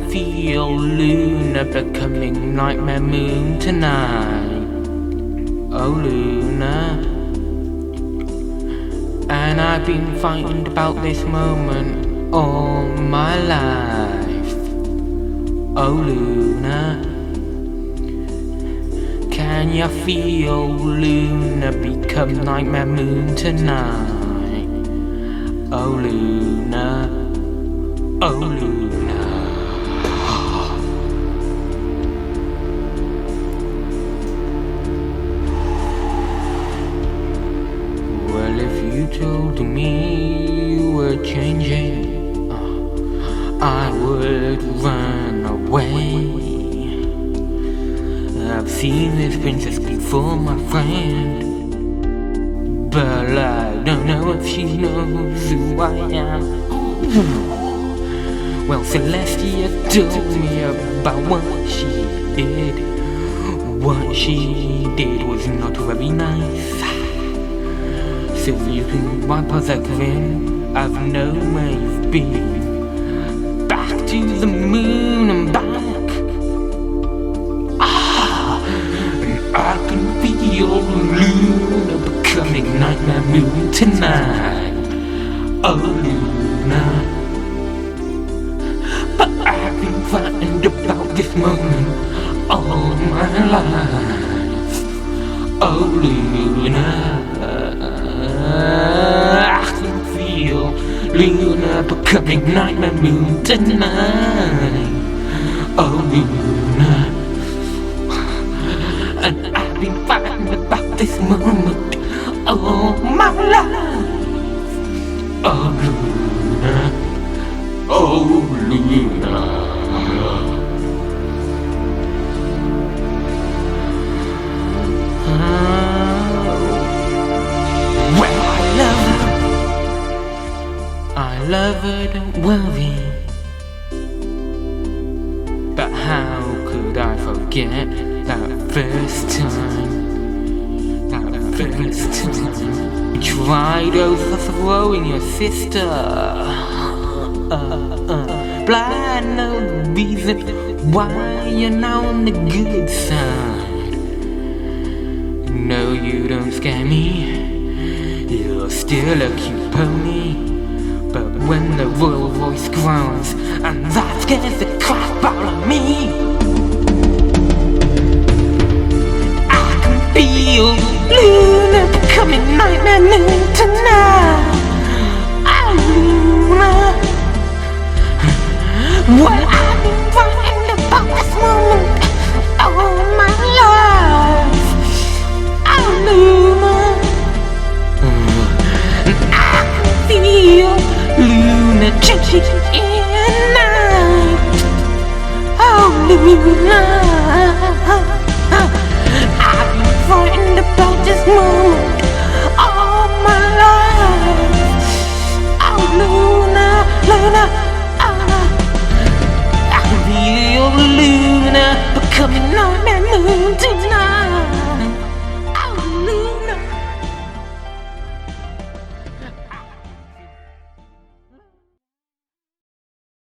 feel Luna becoming nightmare moon tonight. Oh Luna. And I've been fighting about this moment all my life. Oh Luna. Can you feel Luna become nightmare moon tonight? Oh Luna. Oh Luna. Well, if you told me you were changing, I would run away. I've seen this princess before, my friend, but I don't know if she knows who I am. Well, Celestia told me about what she did. What she did was not very nice. So you can wipe out that grin. I've known where you've been. Back to the moon and back. And I can feel Luna becoming nightmare moon tonight. Oh Luna. But I've been frightened about this moment all my life. Oh Luna. I can feel Luna becoming nightmare moon tonight. Oh Luna. And I've been fighting about this moment all my life. Oh Luna. Oh Luna. Well, I love her, don't worry. But how could I forget that first time? That first time you tried overthrowing your sister. But I know the reason why you're now on the good side. No, you don't scare me. You're still a cute pony. But when the royal voice groans, and that scares the crap out of me, I can feel Luna becoming nightmare moon tonight. Oh Luna. Well, I've been frightened about this moment all my life. Oh Luna. I can feel Luna changing in night. Oh Luna. I've been frightened about this moment all my life. Oh Luna, Luna,